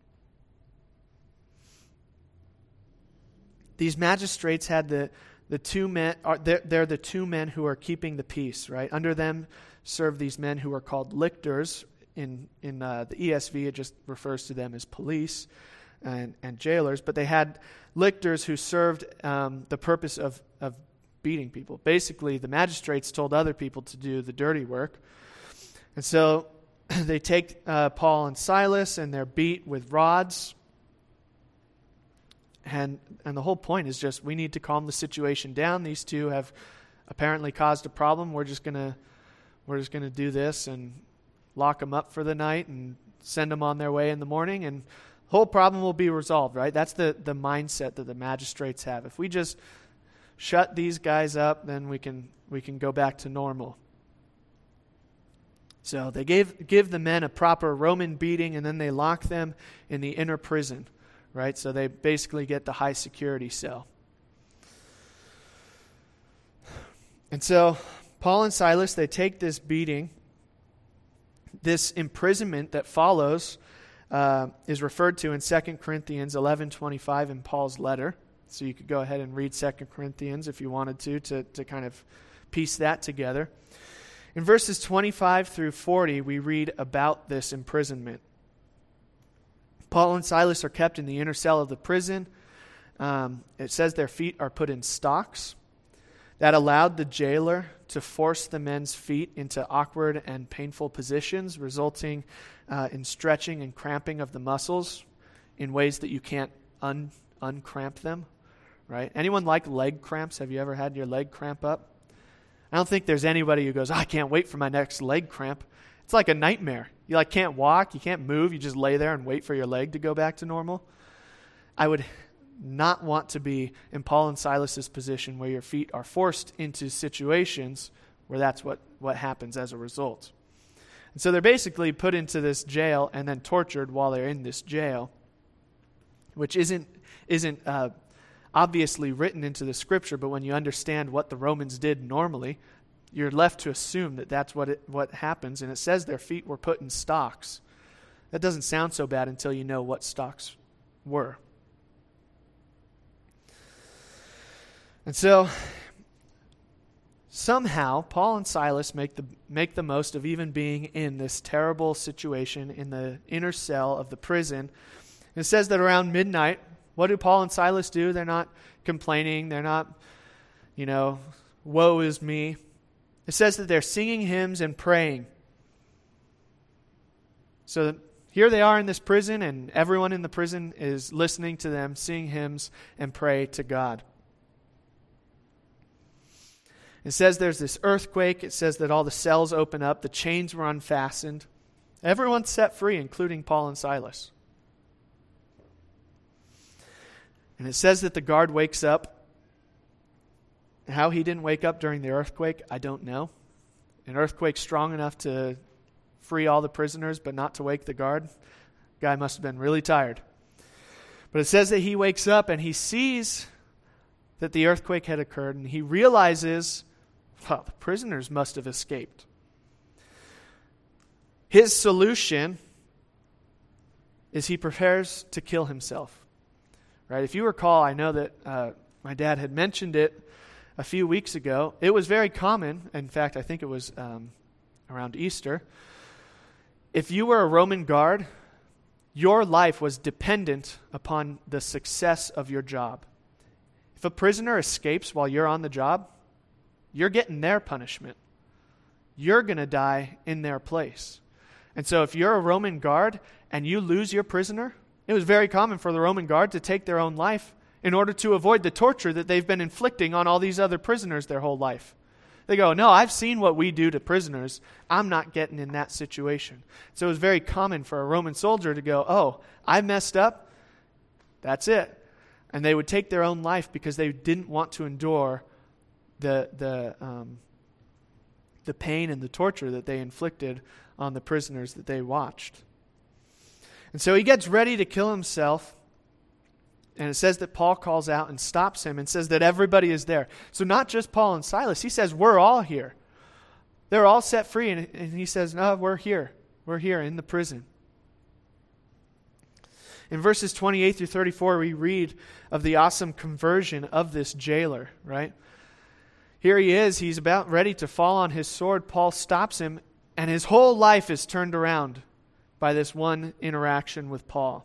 These magistrates had the two men. They're the two men who are keeping the peace, right? Under them serve these men who are called lictors. In the ESV, it just refers to them as police and jailers. But they had lictors who served the purpose of beating people. Basically, the magistrates told other people to do the dirty work. And so they take Paul and Silas, and they're beat with rods. And the whole point is just we need to calm the situation down. These two have apparently caused a problem. We're just gonna do this and lock them up for the night and send them on their way in the morning, and the whole problem will be resolved. Right? That's the mindset that the magistrates have. If we just shut these guys up, then we can go back to normal. So they give the men a proper Roman beating, and then they lock them in the inner prison. Right? So they basically get the high security cell. And so Paul and Silas, they take this beating. This imprisonment that follows is referred to in 2 Corinthians 11:25 in Paul's letter. So you could go ahead and read 2 Corinthians if you wanted to kind of piece that together. In verses 25 through 40, we read about this imprisonment. Paul and Silas are kept in the inner cell of the prison. It says their feet are put in stocks. That allowed the jailer to force the men's feet into awkward and painful positions, resulting in stretching and cramping of the muscles in ways that you can't uncramp them. Right? Anyone like leg cramps? Have you ever had your leg cramp up? I don't think there's anybody who goes, I can't wait for my next leg cramp. It's like a nightmare. You can't walk, you can't move, you just lay there and wait for your leg to go back to normal. I would not want to be in Paul and Silas's position where your feet are forced into situations where that's what happens as a result. And so they're basically put into this jail and then tortured while they're in this jail, which isn't obviously written into the scripture, but when you understand what the Romans did normally, you're left to assume that that's what happens. And it says their feet were put in stocks. That doesn't sound so bad until you know what stocks were. And so somehow Paul and Silas make the most of even being in this terrible situation in the inner cell of the prison. And it says that around midnight, what do Paul and Silas do? They're not complaining. They're not, woe is me. It says that they're singing hymns and praying. So here they are in this prison, and everyone in the prison is listening to them sing hymns and pray to God. It says there's this earthquake. It says that all the cells open up. The chains were unfastened. Everyone's set free, including Paul and Silas. And it says that the guard wakes up. How he didn't wake up during the earthquake, I don't know. An earthquake strong enough to free all the prisoners, but not to wake the guard. Guy must have been really tired. But it says that he wakes up and he sees that the earthquake had occurred, and he realizes, well, the prisoners must have escaped. His solution is he prepares to kill himself. Right? If you recall, I know that my dad had mentioned it a few weeks ago. It was very common. In fact, I think it was around Easter. If you were a Roman guard, your life was dependent upon the success of your job. If a prisoner escapes while you're on the job, you're getting their punishment. You're going to die in their place. And so if you're a Roman guard and you lose your prisoner, it was very common for the Roman guard to take their own life in order to avoid the torture that they've been inflicting on all these other prisoners their whole life. They go, no, I've seen what we do to prisoners. I'm not getting in that situation. So it was very common for a Roman soldier to go, oh, I messed up. That's it. And they would take their own life because they didn't want to endure the pain and the torture that they inflicted on the prisoners that they watched. And so he gets ready to kill himself. And it says that Paul calls out and stops him and says that everybody is there. So not just Paul and Silas. He says, we're all here. They're all set free. And he says, no, we're here. We're here in the prison. In verses 28 through 34, we read of the awesome conversion of this jailer, right? Here he is. He's about ready to fall on his sword. Paul stops him, and his whole life is turned around by this one interaction with Paul.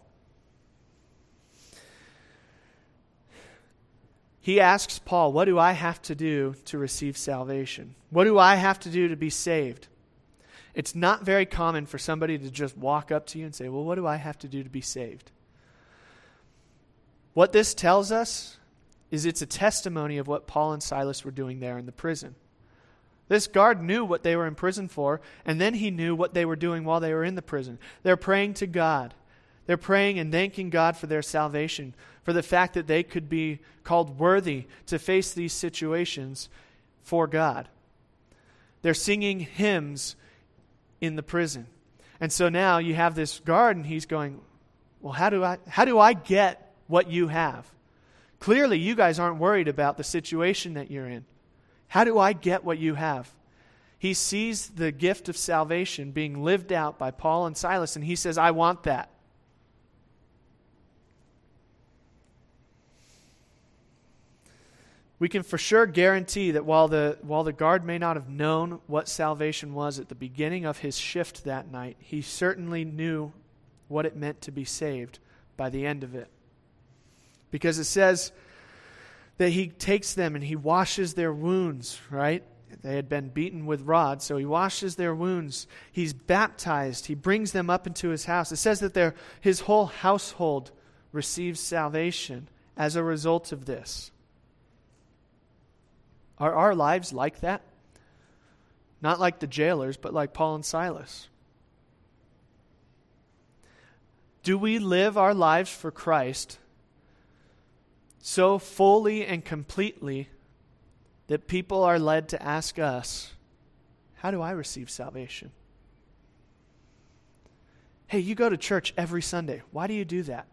He asks Paul, what do I have to do to receive salvation? What do I have to do to be saved? It's not very common for somebody to just walk up to you and say, well, what do I have to do to be saved? What this tells us is it's a testimony of what Paul and Silas were doing there in the prison. This guard knew what they were in prison for, and then he knew what they were doing while they were in the prison. They're praying to God. They're praying and thanking God for their salvation, for the fact that they could be called worthy to face these situations for God. They're singing hymns in the prison. And so now you have this guard, and he's going, well, how do I get what you have? Clearly, you guys aren't worried about the situation that you're in. How do I get what you have? He sees the gift of salvation being lived out by Paul and Silas, and he says, I want that. We can for sure guarantee that while the guard may not have known what salvation was at the beginning of his shift that night, he certainly knew what it meant to be saved by the end of it. Because it says that he takes them and he washes their wounds, right? They had been beaten with rods, so he washes their wounds. He's baptized. He brings them up into his house. It says that his whole household receives salvation as a result of this. Are our lives like that? Not like the jailers, but like Paul and Silas. Do we live our lives for Christ so fully and completely that people are led to ask us, how do I receive salvation? Hey, you go to church every Sunday. Why do you do that?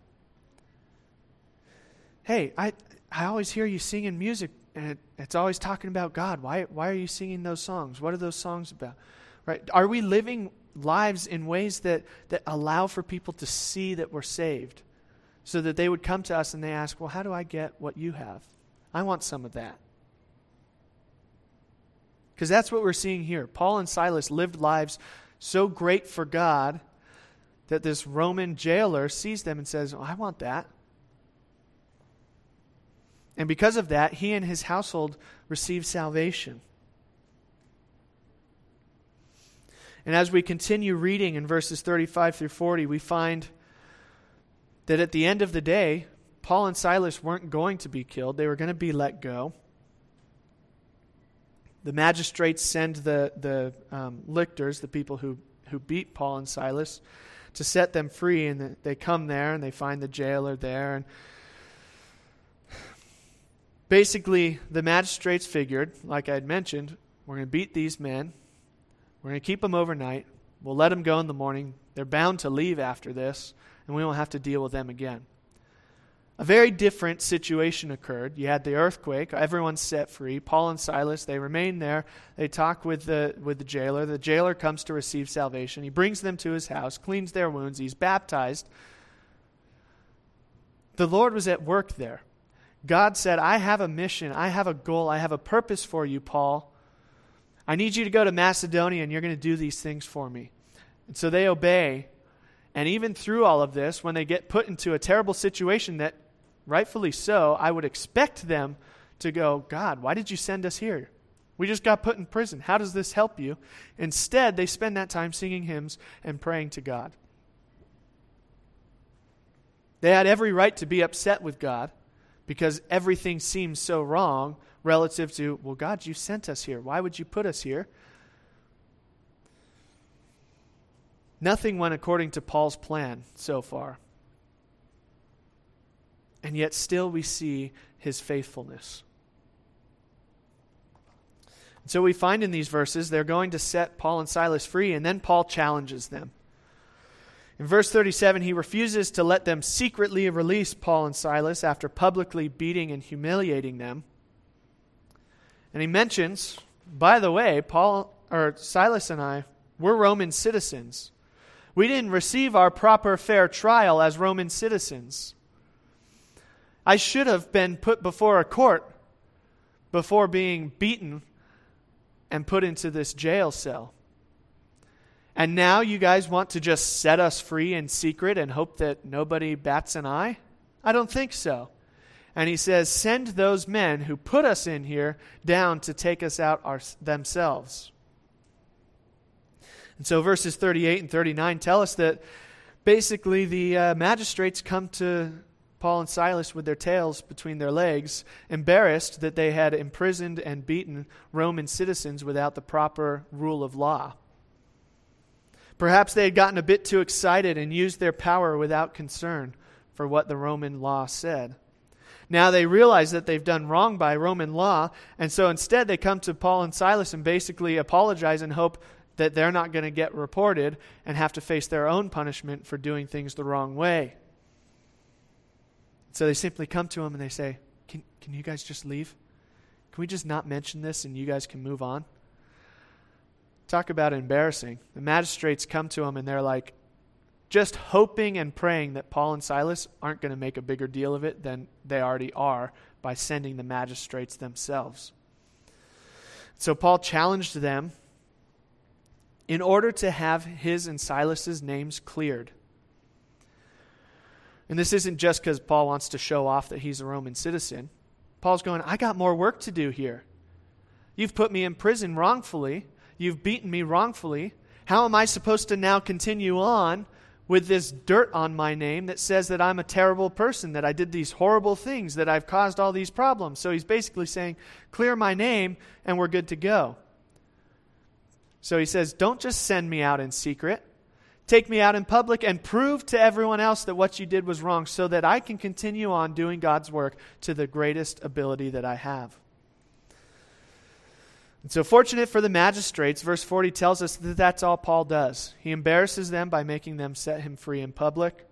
Hey, I always hear you singing music, and it's always talking about God. Why are you singing those songs? What are those songs about? Right? Are we living lives in ways that allow for people to see that we're saved, so that they would come to us and they ask, well, how do I get what you have? I want some of that. Because that's what we're seeing here. Paul and Silas lived lives so great for God that this Roman jailer sees them and says, oh, I want that. And because of that, he and his household receive salvation. And as we continue reading in verses 35 through 40, we find that at the end of the day, Paul and Silas weren't going to be killed. They were going to be let go. The magistrates send the lictors, the people who beat Paul and Silas, to set them free, and they come there and they find the jailer there. And basically, the magistrates figured, like I had mentioned, we're going to beat these men. We're going to keep them overnight. We'll let them go in the morning. They're bound to leave after this, and we won't have to deal with them again. A very different situation occurred. You had the earthquake. Everyone's set free. Paul and Silas, they remain there. They talk with the jailer. The jailer comes to receive salvation. He brings them to his house, cleans their wounds. He's baptized. The Lord was at work there. God said, I have a mission. I have a goal. I have a purpose for you, Paul. I need you to go to Macedonia, and you're going to do these things for me. And so they obey. And even through all of this, when they get put into a terrible situation that, rightfully so, I would expect them to go, God, why did you send us here? We just got put in prison. How does this help you? Instead, they spend that time singing hymns and praying to God. They had every right to be upset with God because everything seems so wrong relative to, well, God, you sent us here. Why would you put us here? Nothing went according to Paul's plan so far. And yet still we see his faithfulness. So we find in these verses they're going to set Paul and Silas free, and then Paul challenges them. In verse 37, he refuses to let them secretly release Paul and Silas after publicly beating and humiliating them. And he mentions, by the way, Silas and I, we're Roman citizens. We didn't receive our proper fair trial as Roman citizens. I should have been put before a court before being beaten and put into this jail cell. And now you guys want to just set us free in secret and hope that nobody bats an eye? I don't think so. And he says, send those men who put us in here down to take us out themselves. And so verses 38 and 39 tell us that basically the magistrates come to Paul and Silas with their tails between their legs, embarrassed that they had imprisoned and beaten Roman citizens without the proper rule of law. Perhaps they had gotten a bit too excited and used their power without concern for what the Roman law said. Now they realize that they've done wrong by Roman law, and so instead they come to Paul and Silas and basically apologize and hope that they're not going to get reported and have to face their own punishment for doing things the wrong way. So they simply come to him and they say, can you guys just leave? Can we just not mention this and you guys can move on? Talk about embarrassing. The magistrates come to him and they're like, just hoping and praying that Paul and Silas aren't going to make a bigger deal of it than they already are by sending the magistrates themselves. So Paul challenged them in order to have his and Silas's names cleared. And this isn't just because Paul wants to show off that he's a Roman citizen. Paul's going, I got more work to do here. You've put me in prison wrongfully. You've beaten me wrongfully. How am I supposed to now continue on with this dirt on my name that says that I'm a terrible person, that I did these horrible things, that I've caused all these problems? So he's basically saying, clear my name and we're good to go. So he says, don't just send me out in secret. Take me out in public and prove to everyone else that what you did was wrong so that I can continue on doing God's work to the greatest ability that I have. And so fortunate for the magistrates, verse 40 tells us that that's all Paul does. He embarrasses them by making them set him free in public.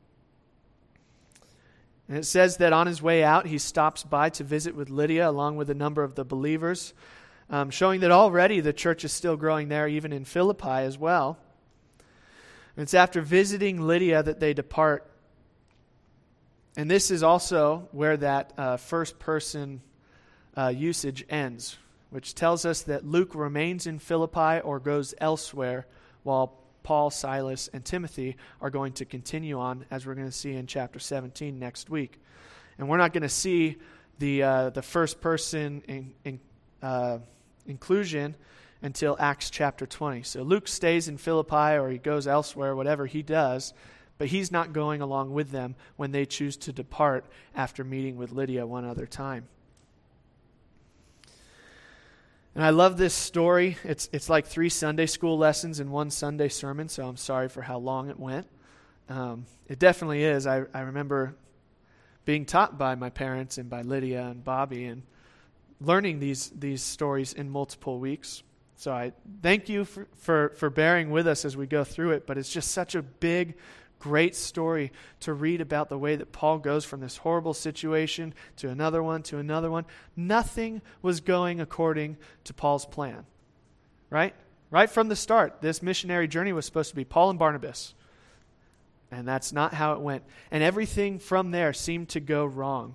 And it says that on his way out, he stops by to visit with Lydia along with a number of the believers, showing that already the church is still growing there, even in Philippi as well. And it's after visiting Lydia that they depart. And this is also where that first person usage ends, which tells us that Luke remains in Philippi or goes elsewhere while Paul, Silas, and Timothy are going to continue on, as we're going to see in chapter 17 next week. And we're not going to see the first person inclusion until Acts chapter 20. So Luke stays in Philippi or he goes elsewhere, whatever he does, but he's not going along with them when they choose to depart after meeting with Lydia one other time. And I love this story. It's like 3 Sunday school lessons in 1 Sunday sermon, so I'm sorry for how long it went. It definitely is. I remember being taught by my parents and by Lydia and Bobby and learning these stories in multiple weeks. So I thank you for bearing with us as we go through it, but it's just such a big, great story to read about the way that Paul goes from this horrible situation to another one, to another one. Nothing was going according to Paul's plan, right? Right from the start, this missionary journey was supposed to be Paul and Barnabas, and that's not how it went. And everything from there seemed to go wrong.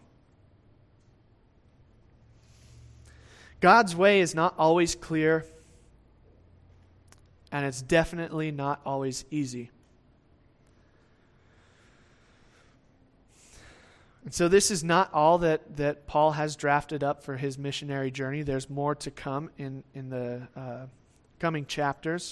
God's way is not always clear, and it's definitely not always easy. And so this is not all that Paul has drafted up for his missionary journey. There's more to come in the coming chapters.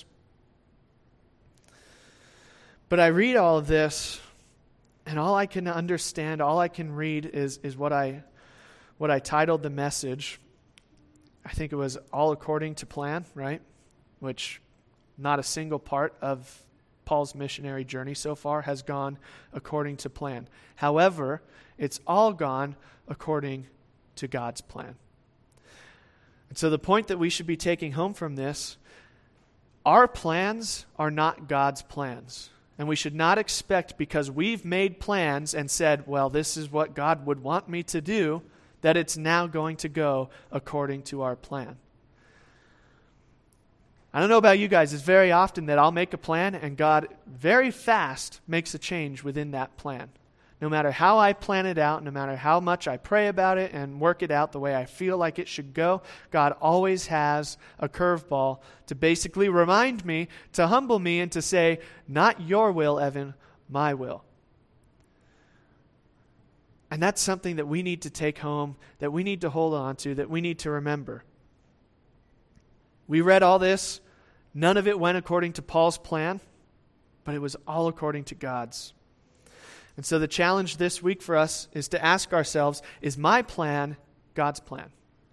But I read all of this, and all I can understand, all I can read is what I titled the message. I think it was All According to Plan, right? Which not a single part of Paul's missionary journey so far has gone according to plan. However, it's all gone according to God's plan. And so the point that we should be taking home from this, our plans are not God's plans. And we should not expect, because we've made plans and said, well, this is what God would want me to do, that it's now going to go according to our plan. I don't know about you guys, it's very often that I'll make a plan and God very fast makes a change within that plan. No matter how I plan it out, no matter how much I pray about it and work it out the way I feel like it should go, God always has a curveball to basically remind me, to humble me, and to say, not your will, Evan, my will. And that's something that we need to take home, that we need to hold on to, that we need to remember. We read all this. None of it went according to Paul's plan, but it was all according to God's. And so the challenge this week for us is to ask ourselves, is my plan God's plan?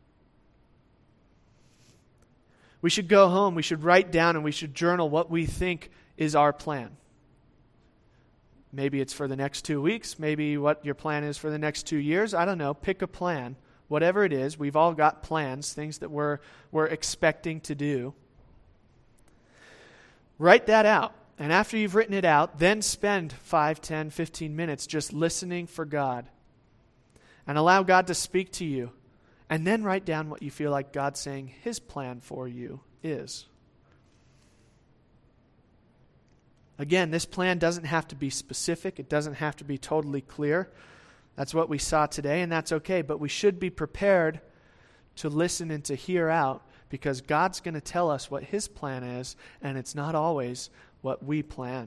We should go home, we should write down, and we should journal what we think is our plan. Maybe it's for the next 2 weeks, maybe what your plan is for the next 2 years. I don't know, pick a plan. Whatever it is, we've all got plans, things that we're expecting to do. Write that out. And after you've written it out, then spend 5, 10, 15 minutes just listening for God. And allow God to speak to you. And then write down what you feel like God's saying His plan for you is. Again, this plan doesn't have to be specific. It doesn't have to be totally clear. That's what we saw today, and that's okay. But we should be prepared to listen and to hear out, because God's going to tell us what His plan is, and it's not always what we plan.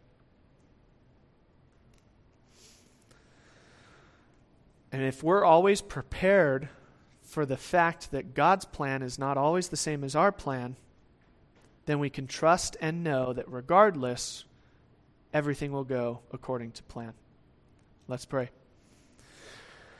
And if we're always prepared for the fact that God's plan is not always the same as our plan, then we can trust and know that regardless, everything will go according to plan. Let's pray.